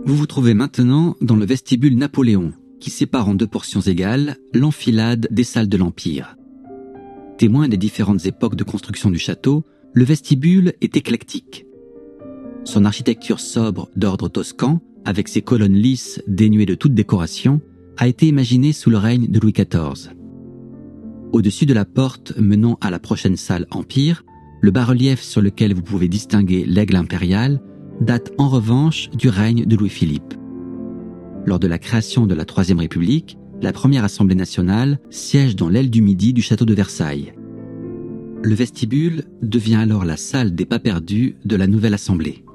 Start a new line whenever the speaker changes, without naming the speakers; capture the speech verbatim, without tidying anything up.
Vous vous trouvez maintenant dans le vestibule Napoléon, qui sépare en deux portions égales l'enfilade des salles de l'Empire. Témoin des différentes époques de construction du château, le vestibule est éclectique. Son architecture sobre d'ordre toscan, avec ses colonnes lisses dénuées de toute décoration, a été imaginée sous le règne de Louis quatorze. Au-dessus de la porte menant à la prochaine salle Empire, le bas-relief sur lequel vous pouvez distinguer l'aigle impérial date en revanche du règne de Louis-Philippe. Lors de la création de la Troisième République, la première Assemblée nationale siège dans l'aile du Midi du château de Versailles. Le vestibule devient alors la salle des pas perdus de la nouvelle Assemblée.